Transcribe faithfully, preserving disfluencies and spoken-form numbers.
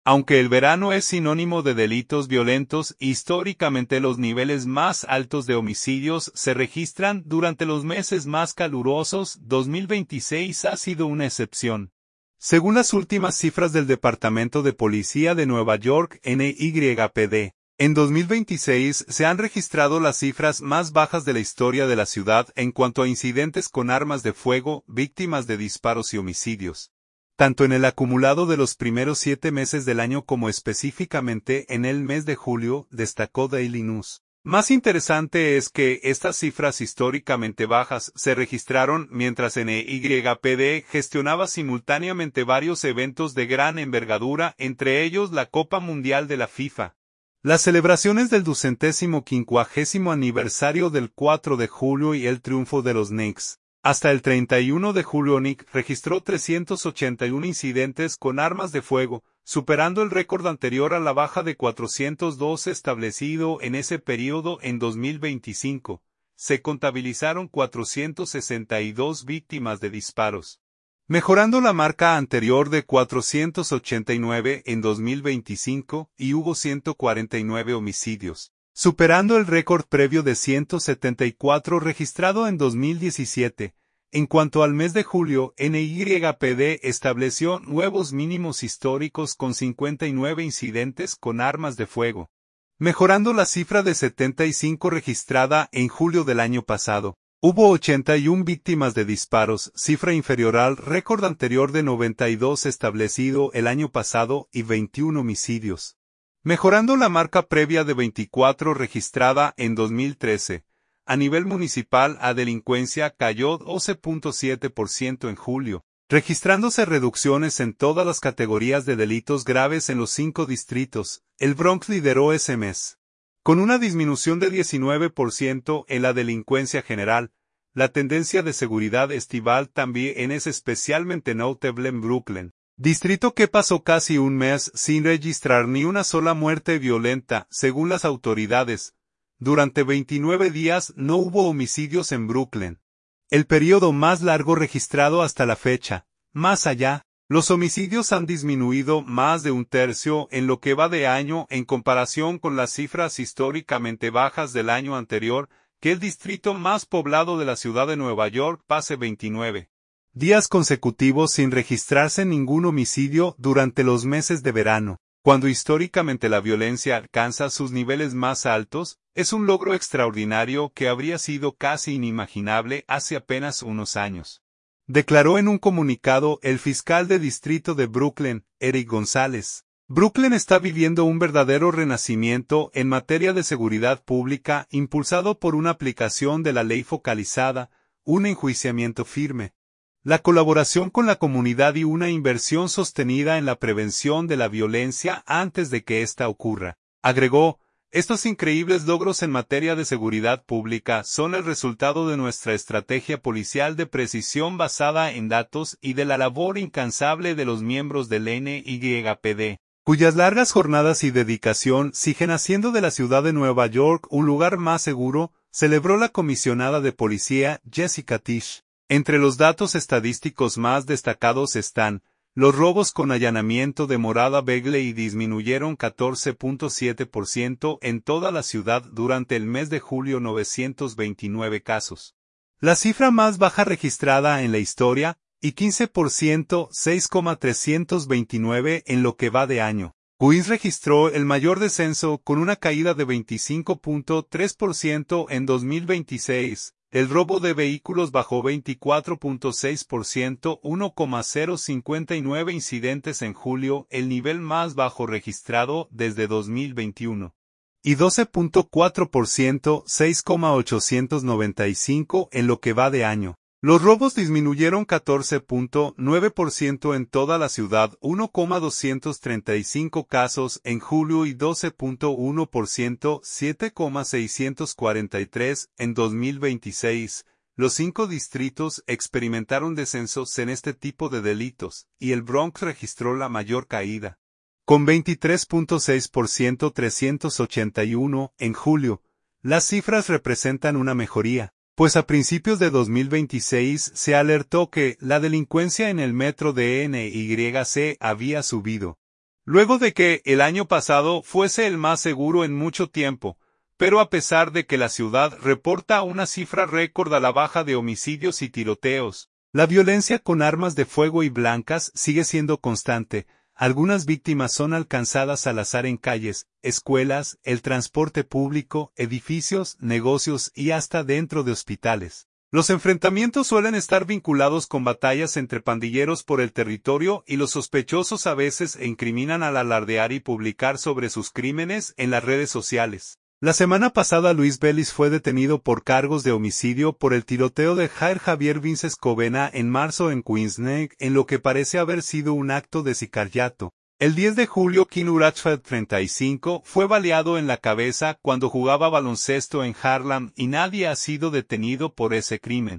Aunque el verano es sinónimo de delitos violentos, históricamente los niveles más altos de homicidios se registran durante los meses más calurosos. dos mil veintiséis ha sido una excepción. Según las últimas cifras del Departamento de Policía de Nueva York N Y P D, en dos mil veintiséis se han registrado las cifras más bajas de la historia de la ciudad en cuanto a incidentes con armas de fuego, víctimas de disparos y homicidios. Tanto en el acumulado de los primeros siete meses del año como específicamente en el mes de julio, destacó Daily News. Más interesante es que estas cifras históricamente bajas se registraron mientras N Y P D gestionaba simultáneamente varios eventos de gran envergadura, entre ellos la Copa Mundial de la FIFA. Las celebraciones del ducentésimo quincuagésimo aniversario del cuatro de julio y el triunfo de los Knicks. Hasta el treinta y uno de julio Knicks registró trescientos ochenta y uno incidentes con armas de fuego, superando el récord anterior a la baja de cuatrocientos dos establecido en ese periodo en dos mil veinticinco. Se contabilizaron cuatrocientas sesenta y dos víctimas de disparos, mejorando la marca anterior de cuatrocientos ochenta y nueve en dos mil veinticinco, y hubo ciento cuarenta y nueve homicidios, superando el récord previo de ciento setenta y cuatro registrado en dos mil diecisiete. En cuanto al mes de julio, N Y P D estableció nuevos mínimos históricos con cincuenta y nueve incidentes con armas de fuego, mejorando la cifra de setenta y cinco registrada en julio del año pasado. Hubo ochenta y una víctimas de disparos, cifra inferior al récord anterior de noventa y dos establecido el año pasado, y veintiún homicidios, mejorando la marca previa de veinticuatro registrada en dos mil trece. A nivel municipal, la delincuencia cayó doce punto siete por ciento en julio, registrándose reducciones en todas las categorías de delitos graves en los cinco distritos. El Bronx lideró ese mes, con una disminución de diecinueve por ciento en la delincuencia general. La tendencia de seguridad estival también es especialmente notable en Brooklyn, distrito que pasó casi un mes sin registrar ni una sola muerte violenta, según las autoridades. Durante veintinueve días no hubo homicidios en Brooklyn, el periodo más largo registrado hasta la fecha. Más allá, los homicidios han disminuido más de un tercio en lo que va de año en comparación con las cifras históricamente bajas del año anterior, que el distrito más poblado de la ciudad de Nueva York pase veintinueve días consecutivos sin registrarse ningún homicidio durante los meses de verano. Cuando históricamente la violencia alcanza sus niveles más altos, es un logro extraordinario que habría sido casi inimaginable hace apenas unos años. Declaró en un comunicado el fiscal de distrito de Brooklyn, Eric González. Brooklyn está viviendo un verdadero renacimiento en materia de seguridad pública impulsado por una aplicación de la ley focalizada, un enjuiciamiento firme, la colaboración con la comunidad y una inversión sostenida en la prevención de la violencia antes de que ésta ocurra. Agregó, estos increíbles logros en materia de seguridad pública son el resultado de nuestra estrategia policial de precisión basada en datos y de la labor incansable de los miembros del N Y P D, cuyas largas jornadas y dedicación siguen haciendo de la ciudad de Nueva York un lugar más seguro, celebró la comisionada de policía Jessica Tisch. Entre los datos estadísticos más destacados están, los robos con allanamiento de morada Begley disminuyeron catorce punto siete por ciento en toda la ciudad durante el mes de julio, novecientos veintinueve casos. La cifra más baja registrada en la historia, y quince por ciento, seis mil trescientos veintinueve en lo que va de año. Queens registró el mayor descenso con una caída de veinticinco punto tres por ciento en dos mil veintiséis. El robo de vehículos bajó veinticuatro punto seis por ciento, uno coma cero cincuenta y nueve incidentes en julio, el nivel más bajo registrado desde dos mil veintiuno. Y doce punto cuatro por ciento, seis coma ochocientos noventa y cinco en lo que va de año. Los robos disminuyeron catorce punto nueve por ciento en toda la ciudad, uno coma doscientos treinta y cinco casos en julio y doce punto uno por ciento, siete coma seiscientos cuarenta y tres en dos mil veintiséis. Los cinco distritos experimentaron descensos en este tipo de delitos, y el Bronx registró la mayor caída, con veintitrés punto seis por ciento, trescientos ochenta y uno en julio. Las cifras representan una mejoría, pues a principios de dos mil veintiséis se alertó que la delincuencia en el metro de N Y C había subido. Luego de que el año pasado fuese el más seguro en mucho tiempo, pero a pesar de que la ciudad reporta una cifra récord a la baja de homicidios y tiroteos, la violencia con armas de fuego y blancas sigue siendo constante. Algunas víctimas son alcanzadas al azar en calles, escuelas, el transporte público, edificios, negocios y hasta dentro de hospitales. Los enfrentamientos suelen estar vinculados con batallas entre pandilleros por el territorio y los sospechosos a veces incriminan al alardear y publicar sobre sus crímenes en las redes sociales. La semana pasada Luis Vélez fue detenido por cargos de homicidio por el tiroteo de Jair Javier Vinces Covena en marzo en Queensneck, en lo que parece haber sido un acto de sicariato. El diez de julio Kim Urachfeld, treinta y cinco, fue baleado en la cabeza cuando jugaba baloncesto en Harlem y nadie ha sido detenido por ese crimen.